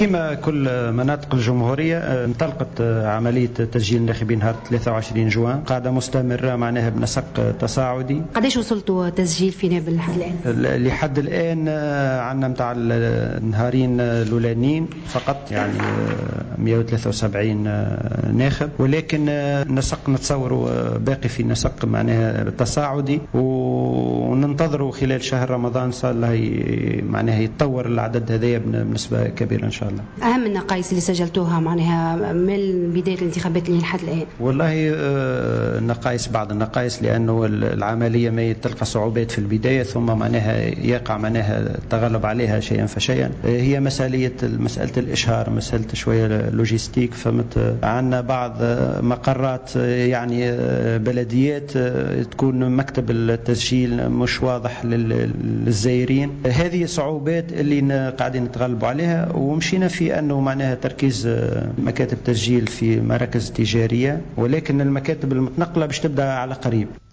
كما كل مناطق الجمهورية انطلقت عملية تسجيل الناخبين نهار 23 جوان، قاعدة مستمرة معناها بنسق تصاعدي. قداش وصلتوا تسجيل في نابل لحد الآن؟ لحد الآن عندنا متاع النهارين الأولانيين فقط يعني 173 ناخب، ولكن نسق نتصوروا باقي في نسق معناها تصاعدي، وننتظروا خلال شهر رمضان إن شاء الله معناها يتطور العدد هذايا بنسبة كبيرة إن شاء الله. أهم النقائص اللي سجلتوها معناها من بداية الانتخابات لحد الآن؟ والله بعض النقائص، لأنه العملية ما تلقى صعوبات في البداية، ثم معناها يقع معناها التغلب عليها شيئا فشيئا. هي مسألة الإشهار، مسألة شوية لوجيستيك. فهمت، عندنا بعض مقرات يعني بلديات تكون مكتب التسجيل مش واضح للزائرين. هذه صعوبات اللي قاعدين نتغلبوا عليها، ومشينا في أنه معناها تركيز مكاتب تسجيل في مراكز تجارية، ولكن المكاتب المتنقلة باش تبدأ على قريب.